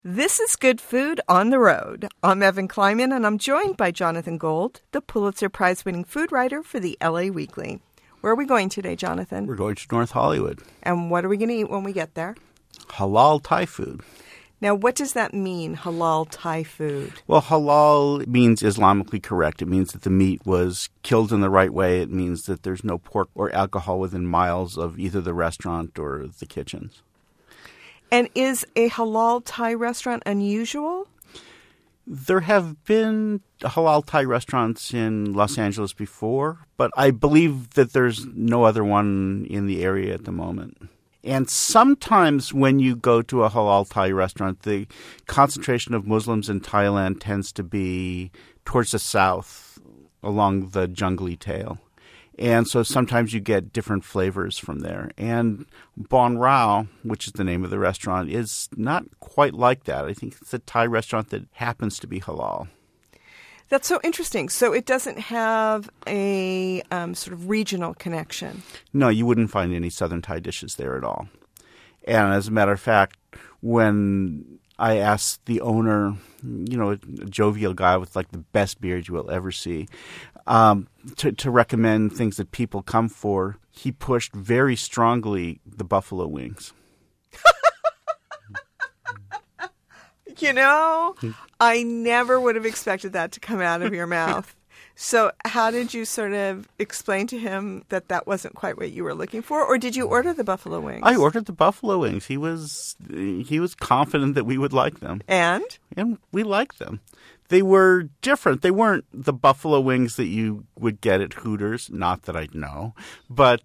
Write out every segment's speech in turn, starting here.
This is Good Food on the Road. I'm Evan Kleiman, and I'm joined by Jonathan Gold, the Pulitzer Prize-winning food writer for the LA Weekly. Where are we going today, Jonathan? We're going to North Hollywood. And what are we going to eat when we get there? Halal Thai food. Now, what does that mean, halal Thai food? Well, halal means Islamically correct. It means that the meat was killed in the right way. It means that there's no pork or alcohol within miles of either the restaurant or the kitchens. And is a halal Thai restaurant unusual? There have been halal Thai restaurants in Los Angeles before, but I believe that there's no other one in the area at the moment. And sometimes when you go to a halal Thai restaurant, the concentration of Muslims in Thailand tends to be towards the south along the jungly tail. And so sometimes you get different flavors from there. And Bon Rao, which is the name of the restaurant, is not quite like that. I think it's a Thai restaurant that happens to be halal. That's so interesting. So it doesn't have a sort of regional connection. No, you wouldn't find any Southern Thai dishes there at all. And as a matter of fact, when I asked the owner, a jovial guy with like the best beard you will ever see, to recommend things that people come for, he pushed very strongly the buffalo wings. I never would have expected that to come out of your mouth. So how did you sort of explain to him that that wasn't quite what you were looking for? Or did you order the buffalo wings? I ordered the buffalo wings. He was confident that we would like them. And we liked them. They were different. They weren't the buffalo wings that you would get at Hooters. Not that I know. But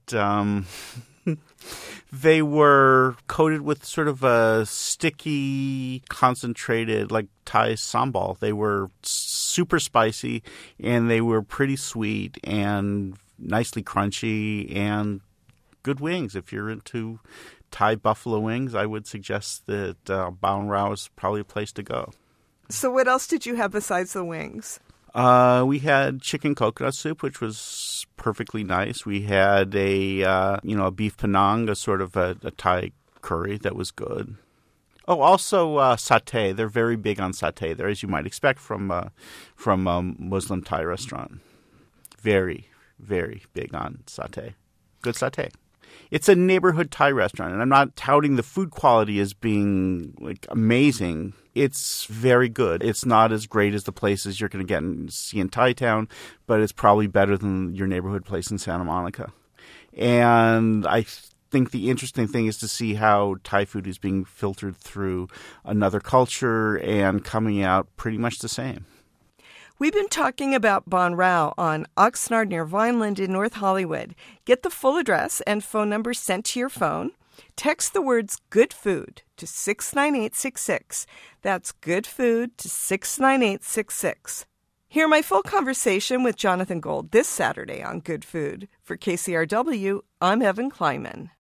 they were coated with sort of a sticky, concentrated, like Thai sambal. They were super spicy, and they were pretty sweet and nicely crunchy and good wings. If you're into Thai buffalo wings, I would suggest that Bon Rao is probably a place to go. So what else did you have besides the wings? We had chicken coconut soup, which was perfectly nice. We had a beef panang, a sort of a Thai curry that was good. Oh, also satay. They're very big on satay there, as you might expect from a Muslim Thai restaurant. Very, very big on satay. Good satay. It's a neighborhood Thai restaurant, and I'm not touting the food quality as being like amazing. It's very good. It's not as great as the places you're going to see in Thai Town, but it's probably better than your neighborhood place in Santa Monica. And I think the interesting thing is to see how Thai food is being filtered through another culture and coming out pretty much the same. We've been talking about Bon Rao on Oxnard near Vineland in North Hollywood. Get the full address and phone number sent to your phone. Text the words Good Food to 69866. That's Good Food to 69866. Hear my full conversation with Jonathan Gold this Saturday on Good Food. For KCRW, I'm Evan Kleiman.